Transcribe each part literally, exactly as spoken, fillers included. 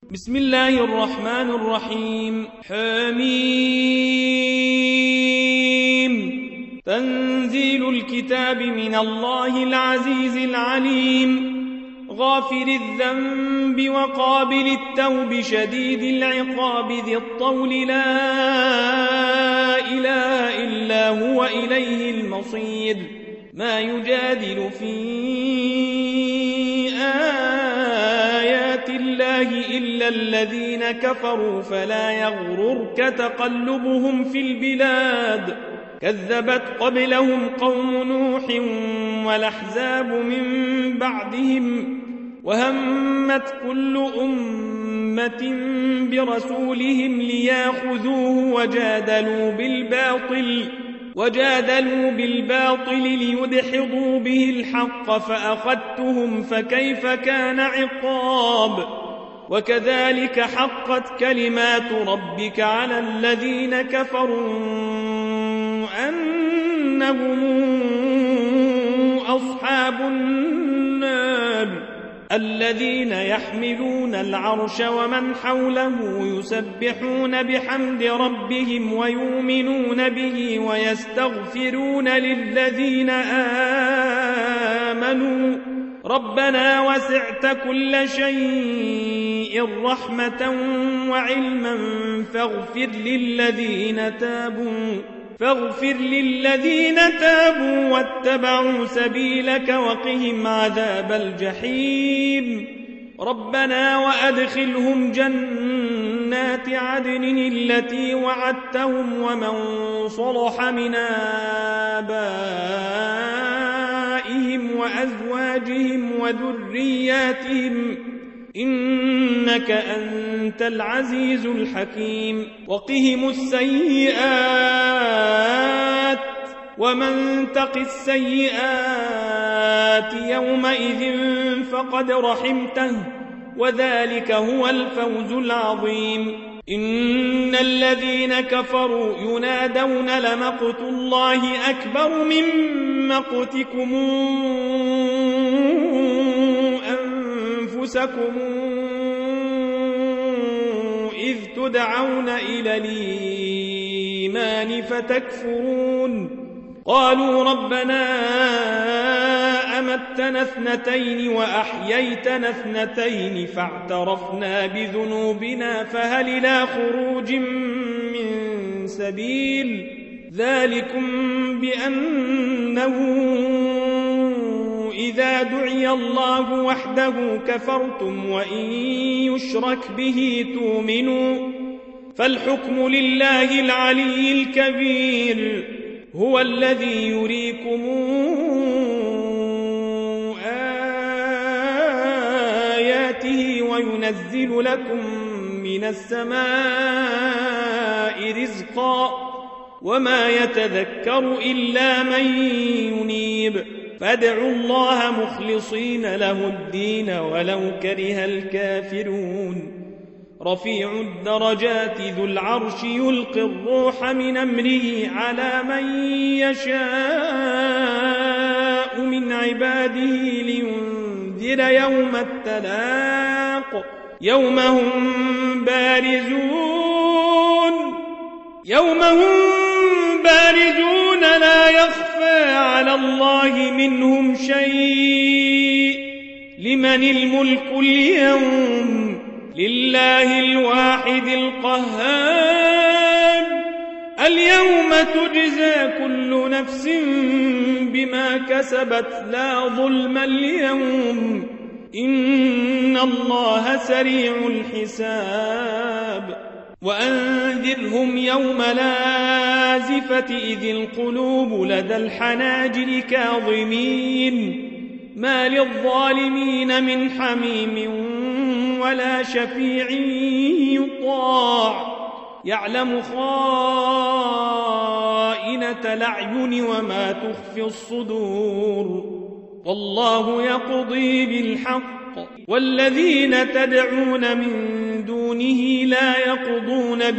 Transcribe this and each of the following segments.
بسم الله الرحمن الرحيم. حميم. تنزيل الكتاب من الله العزيز العليم، غافر الذنب وقابل التوب شديد العقاب ذي الطول، لا إله إلا هو إليه المصير. ما يجادل في آيات الله إلا الذين كفروا، فلا يغررك تقلبهم في البلاد. كذبت قبلهم قوم نوح والأحزاب من بعدهم، وهمت كل أمة برسولهم ليأخذوه، وجادلوا بالباطل وجادلوا بالباطل ليدحضوا به الحق، فأخذتهم فكيف كان عقاب. وكذلك حقت كلمات ربك على الذين كفروا أنهم أصحاب النار، الذين يحملون العرش ومن حوله يسبحون بحمد ربهم ويؤمنون به ويستغفرون للذين آمنوا ربنا وسعت كل شيء رحمة وعلما فاغفر للذين تابوا فاغفر للذين تابوا واتبعوا سبيلك وقهم عذاب الجحيم. ربنا وأدخلهم جنات عدن التي وعدتهم ومن صلح من آبائهم وأزواجهم وذرياتهم إنك أنت العزيز الحكيم. وقهم السيئات ومن تق السيئات يومئذ فقد رحمته، وذلك هو الفوز العظيم. إن الذين كفروا ينادون لمقت الله أكبر من مقتكم أنفسكم إذ تدعون إلى الإيمان فتكفرون. قالوا ربنا أمتنا اثنتين وأحييتنا اثنتين فاعترفنا بذنوبنا فهل إلى خروج من سبيل. ذلكم بأنه إذا دعي الله وحده كفرتم وإن يشرك به تؤمنوا، فالحكم لله العلي الكبير. هو الذي يريكم آياته وينزل لكم من السماء رزقا، وما يتذكر إلا من ينيب. فادعوا الله مخلصين له الدين ولو كره الكافرون. رفيع الدرجات ذو العرش يلقي الروح من أمره على من يشاء من عباده لينذر يوم التلاق، يوم هم بارزون يوم هم بارزون لا يخفى على الله منهم شيء. لمن الملك اليوم؟ لله الواحد القهار. اليوم تجزى كل نفس بما كسبت لا ظلم اليوم، إن الله سريع الحساب. وأنذرهم يوم لازفة إذ القلوب لدى الحناجر كاظمين، ما للظالمين من حميم ولا شفيع يطاع، يعلم خائنة الأعين وما تخفي الصدور. والله يقضي بالحق والذين تدعون من دونه لا يقضون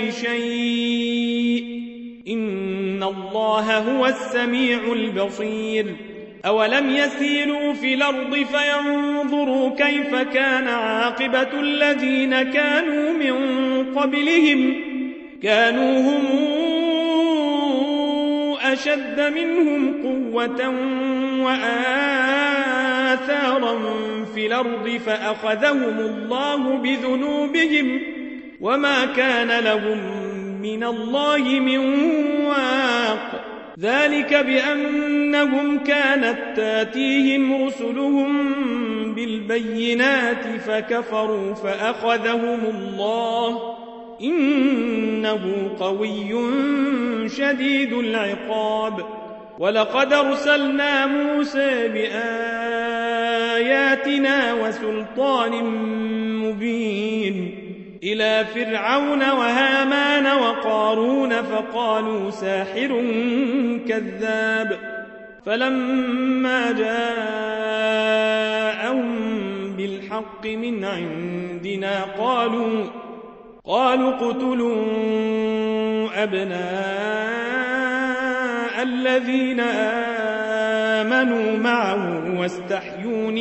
بشيء، إن الله هو السميع البصير. أولم يسيروا في الأرض فينظروا كيف كان عاقبة الذين كانوا من قبلهم كانوا هم أشد منهم قوة وآثارا في الأرض فأخذهم الله بذنوبهم وما كان لهم من الله من واق ذلك بأنهم كانت تاتيهم رسلهم بالبينات فكفروا فأخذهم الله إنه قوي شديد العقاب ولقد أرسلنا موسى بآياتنا وسلطان مبين إلى فرعون وهامان وقارون فقالوا ساحر كذاب فلما جاءهم بالحق من عندنا قالوا قالوا اقتلوا أبناء الذين آمنوا معه واستحيوا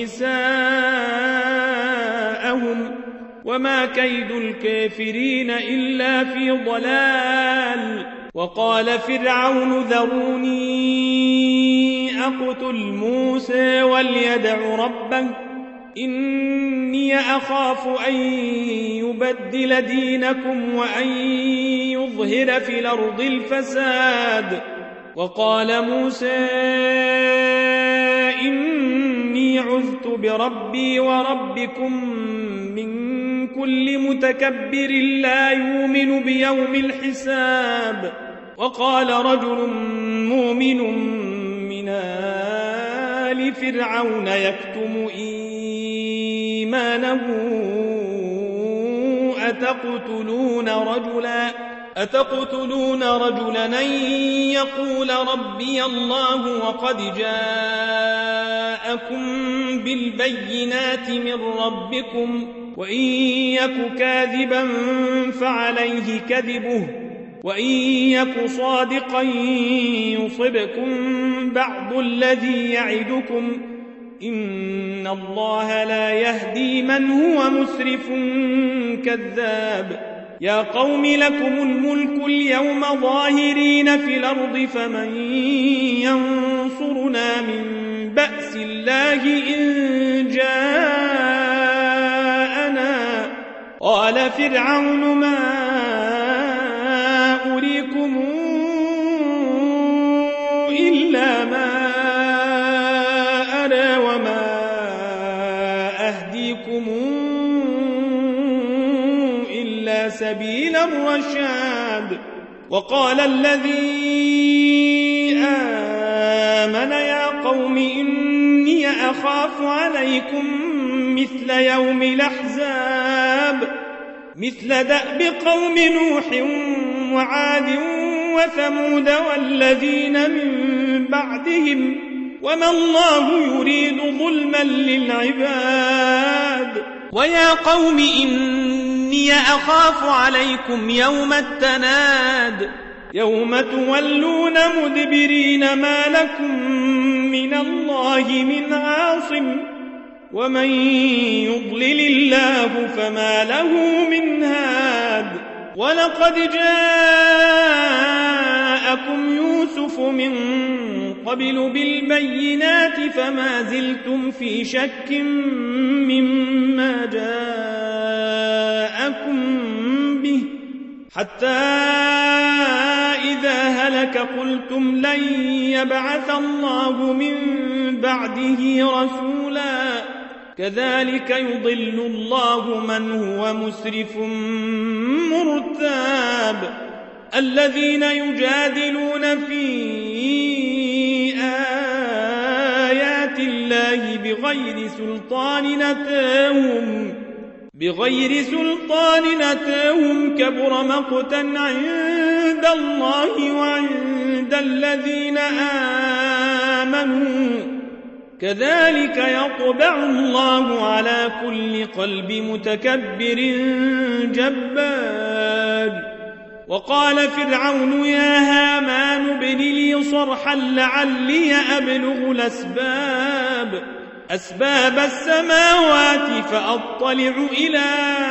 نساءهم وما كيد الكافرين إلا في ضلال وقال فرعون ذروني أقتل موسى وليدع ربه إني أخاف أن يبدل دينكم وأن يظهر في الأرض الفساد وقال موسى إني عذت بربي وربكم من كل متكبر لا يؤمن بيوم الحساب وقال رجل مؤمن من آل فرعون يكتم إيمانه أتقتلون رجلا أتقتلون رجلا أن يقول ربي الله وقد جاءكم بالبينات من ربكم وإن يك كاذبا فعليه كذبه وإن يك صادقا يصبكم بعض الذي يعدكم إن الله لا يهدي من هو مسرف كذاب يا قوم لكم الملك اليوم ظاهرين في الأرض فمن ينصرنا من بأس الله إن جاءنا قال فرعون ما أريكم إلا ما أرى وما أهديكم إلا سبيل الرشاد وقال الذي آمن يا قوم إني أخاف عليكم مثل يوم الأحزاب مثل دأب قوم نوح وعاد وثمود والذين من بعدهم وما الله يريد ظلما للعباد ويا قوم إني أخاف عليكم يوم التناد يوم تولون مدبرين ما لكم من الله من عاصم ومن يضلل الله فما له من هاد ولقد جاءكم يوسف من قبل بالبينات فما زلتم في شك مما جاءكم به حتى إذا هلك قلتم لن يبعث الله من بعده رسولا كذلك يضل الله من هو مسرف مرتاب الذين يجادلون في آيات الله بغير سلطان أتاهم بغير سلطان أتاهم كبر مقتا عند الله وعند الذين آمنوا كذلك يطبع الله على كل قلب متكبر جبار وقال فرعون يا هامان ابن لي صرحا لعلي أبلغ الأسباب أسباب السماوات فأطلع إلى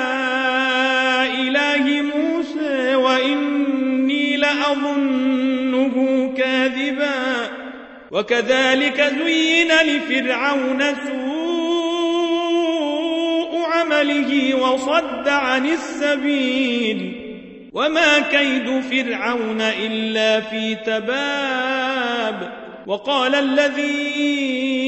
إله موسى وإني لأظنه كاذبا وكذلك زين لفرعون سوء عمله وصد عن السبيل وما كيد فرعون إلا في تباب وقال الذي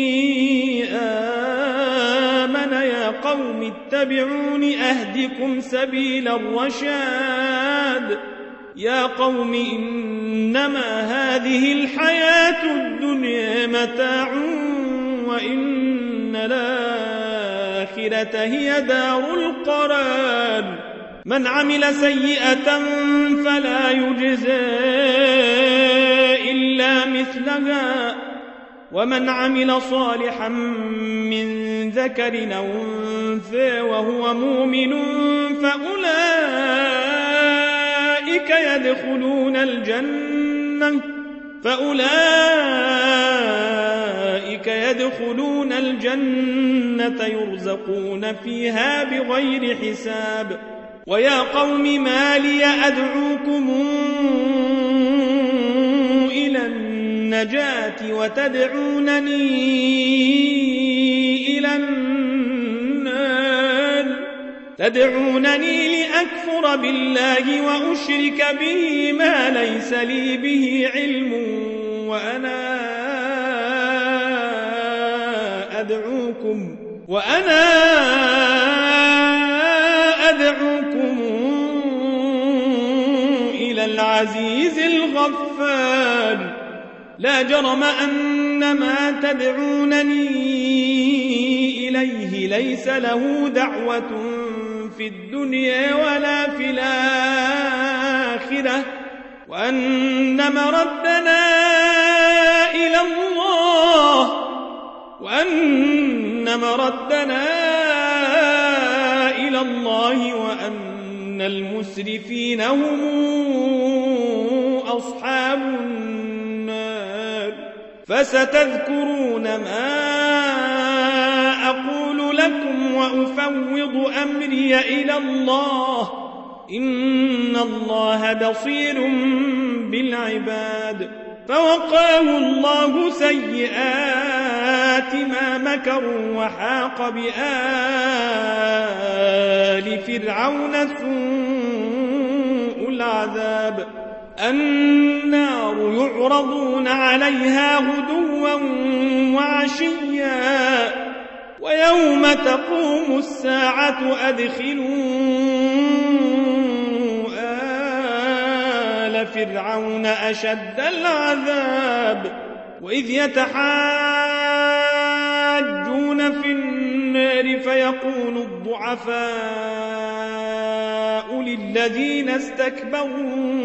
آمن يا قوم اتبعون أهدكم سبيل الرشاد يا قوم إنما هذه الحياة الدنيا متاع وإن الآخرة هي دار القرار من عمل سيئة فلا يجزى إلا مثلها ومن عمل صالحا من ذكر أو أنثى وهو مؤمن فأولئك يدخلون الجنة فأولئك يدخلون الجنة يرزقون فيها بغير حساب ويا قوم ما لي أدعوكم إلى النجاة وتدعونني إلى النار تدعونني لأكفر بالله وأشرك به ما ليس لي به علم وأنا أدعوكم وأنا أدعوكم إلى العزيز الغفار لا جرم أن ما تدعونني إليه ليس له دعوة في الدنيا ولا في الآخرة وأن مردنا إلى الله وأن مردنا إلى الله وأن المسرفين هم أصحاب النار فستذكرون ما أقول لكم وأفوض أمري إلى الله إن الله بصير بالعباد فوقاه الله سيئات ما مكروا وحاق بآل فرعون سوء العذاب النار يعرضون عليها غدوا وعشيا ويوم تقوم الساعة أدخلوا آل فرعون أشد العذاب وإذ يتحاجون في النار فيقول الضعفاء للذين استكبروا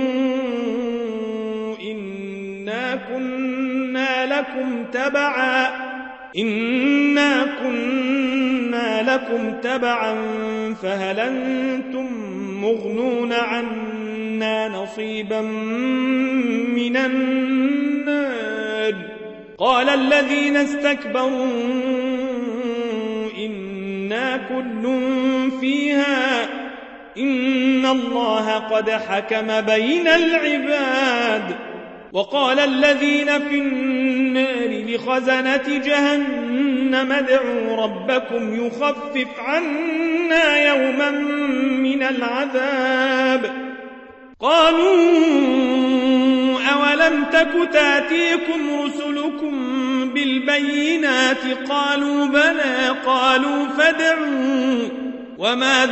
إنا كنا لكم تبعا إنا كنا لكم تبعا فهل أنتم مغنون عنا نصيبا من النار قال الذين استكبروا إنا كل فيها إن الله قد حكم بين العباد وقال الذين في النار لخزنة جهنم ادعوا ربكم يخفف عنا يوما من العذاب قالوا أولم تك تأتيكم رسلكم بالبينات قالوا بلى قالوا فادعوا وما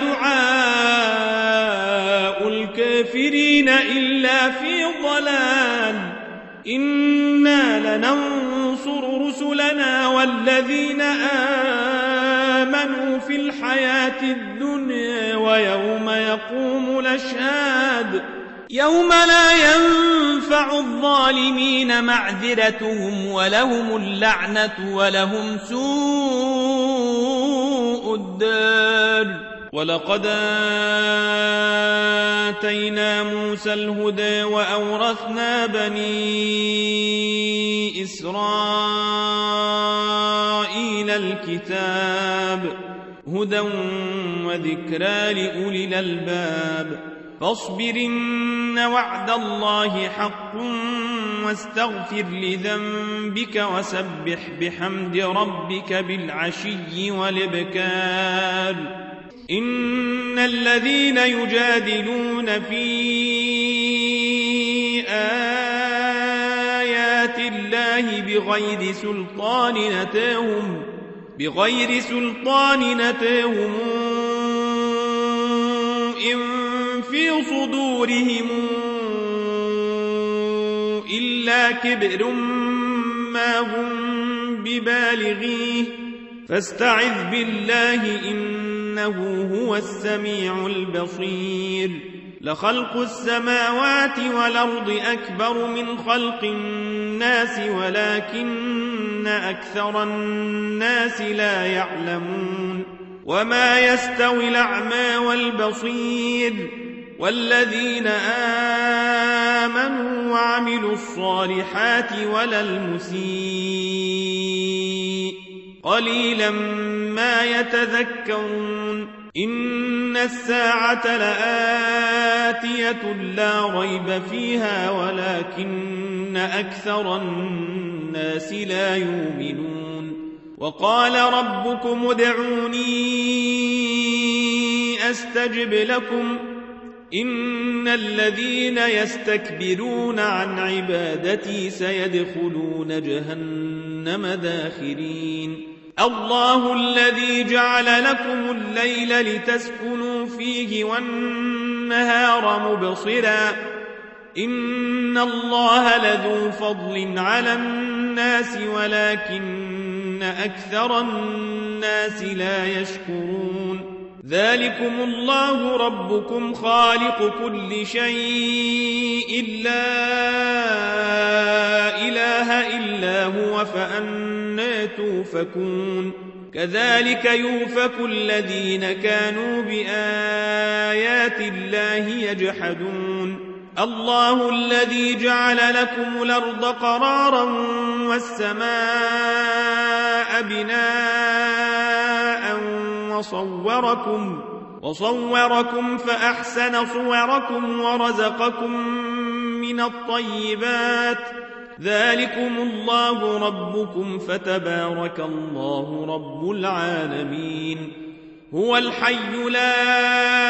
دعاء الكافرين إلا في ضلال إنا لننصر رسلنا والذين آمنوا في الحياة الدنيا ويوم يقوم الأشهاد يوم لا ينفع الظالمين معذرتهم ولهم اللعنة ولهم سوء الدار ولقد آتينا موسى الهدى وأورثنا بني إسرائيل الكتاب هدى وذكرى لأولي الألباب فاصبر إن وعد الله حق واستغفر لذنبك وسبح بحمد ربك بالعشي والإبكار إن الذين يجادلون في آيات الله بغير سلطان أتاهم بغير سلطان أتاهم إن في صدورهم إلا كبر ما هم ببالغيه فاستعذ بالله إنه هو السميع البصير لخلق السماوات والأرض أكبر من خلق الناس ولكن أكثر الناس لا يعلمون وما يستوي الأعمى والبصير والذين آمنوا وعملوا الصالحات ولا المسيء قليلا ما يتذكرون إن الساعة لآتية لا ريب فيها ولكن أكثر الناس لا يؤمنون وقال ربكم ادعوني أستجب لكم إن الذين يستكبرون عن عبادتي سيدخلون جهنم داخرين الله الذي جعل لكم الليل لتسكنوا فيه والنهار مبصرا إن الله لذو فضل على الناس ولكن أكثر الناس لا يشكرون ذلكم الله ربكم خالق كل شيء لا إله إلا هو فأنى توفكون كذلك يؤفك الذين كانوا بآيات الله يجحدون الله الذي جعل لكم الأرض قرارا والسماء بناء وصوركم وصوركم فأحسن صوركم ورزقكم من الطيبات ذلكم الله ربكم فتبارك الله رب العالمين هو الحي لا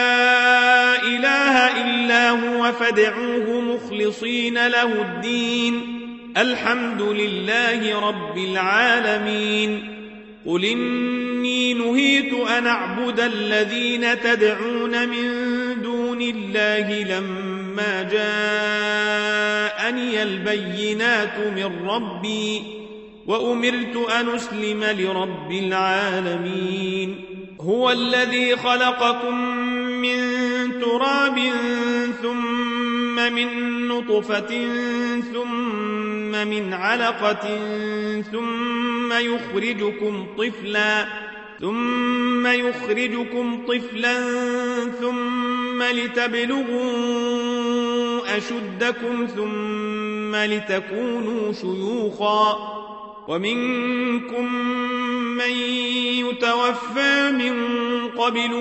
إله إلا هو فادعوه مخلصين له الدين الحمد لله رب العالمين قل إني نهيت أن أعبد الذين تدعون من دون الله لما جاءني البينات من ربي وأمرت أن أسلم لرب العالمين هو الذي خلقكم من تراب ثم من نطفة ثم من علقة ثم يخرجكم طفلا ثم يخرجكم طفلا ثم لتبلغوا أشدكم ثم لتكونوا شيوخا ومنكم من يتوفى من قبل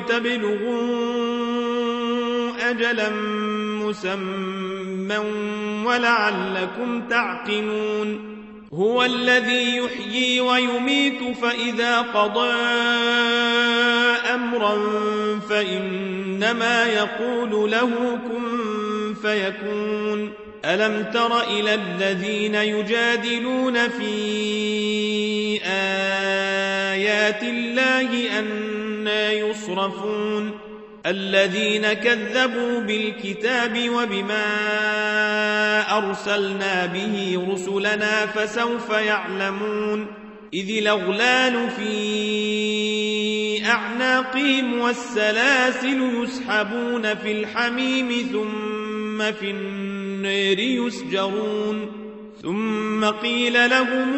ولتبلغوا أجلا مسمى ولعلكم تعقلون هو الذي يحيي ويميت فإذا قضى أمرا فإنما يقول له كن فيكون ألم تر إلى الذين يجادلون في آيات الله أنى يصرفون الذين كذبوا بالكتاب وبما أرسلنا به رسلنا فسوف يعلمون إذ الأغلال في أعناقهم والسلاسل يسحبون في الحميم ثم في النار يسجرون ثم قيل لهم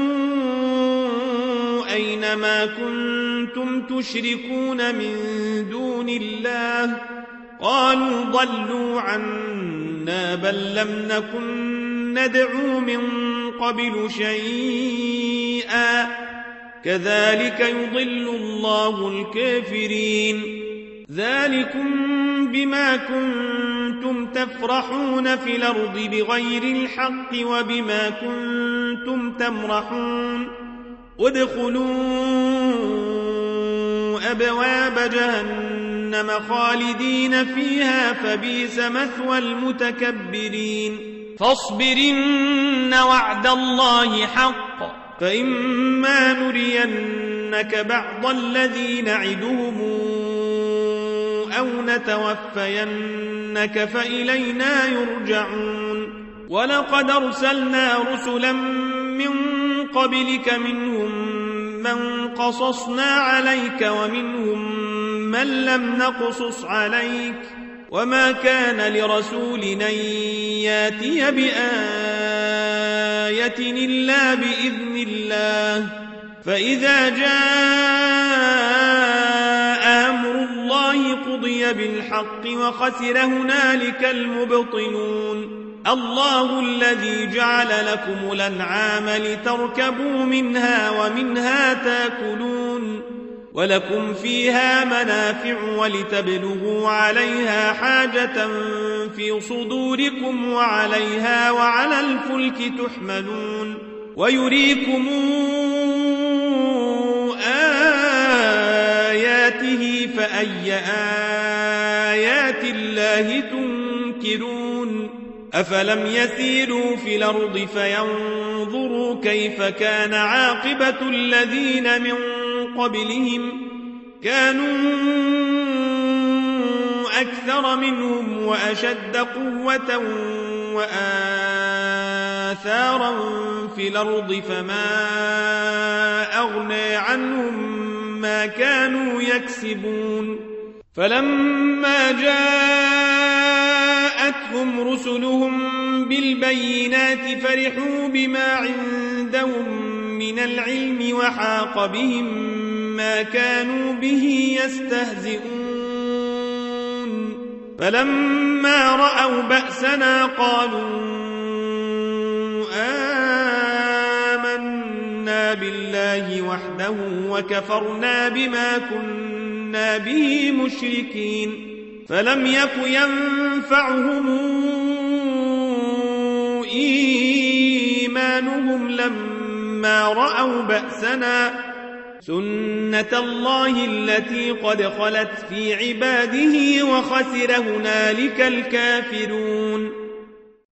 أين ما كنتم تشركون من دون الله قالوا ضلوا عنا بل لم نكن ندعو من قبل شيئا كذلك يضل الله الكافرين ذلكم بما كنتم تفرحون في الأرض بغير الحق وبما كنتم تمرحون ادخلوا أبواب جهنم خالدين فيها فبئس مثوى المتكبرين فاصبرن وعد الله حق فإما نرينك بعض الذي نعدهم أو نتوفينك فإلينا يرجعون ولقد أرسلنا رسلا من قبلك منهم من قصصنا عليك ومنهم من لم نقصص عليك وما كان لرسول أن ياتي بآية إلا بإذن الله فإذا جاء أمر الله قضي بالحق وخسر هنالك المبطلون الله الذي جعل لكم الأنعام لتركبوا منها ومنها تاكلون ولكم فيها منافع ولتبلغوا عليها حاجة في صدوركم وعليها وعلى الفلك تحملون ويريكم آياته فأي آيات الله تنكرون أفلم يسيروا في الأرض فينظروا كيف كان عاقبة الذين من قبلهم كانوا أكثر منهم وأشد قوة وآثارا في الأرض فما أغنى عنهم ما كانوا يكسبون فلما جاءتهم رسلهم بالبينات فرحوا بما عندهم من العلم وحاق بهم ما كانوا به يستهزئون فلما رأوا بأسنا قالوا آمنا بالله وحده وكفرنا بما كنا به مشركين فلم يك ينفعهم إيمانهم لما رأوا بأسنا سنة الله التي قد خلت في عباده وخسر هنالك الكافرون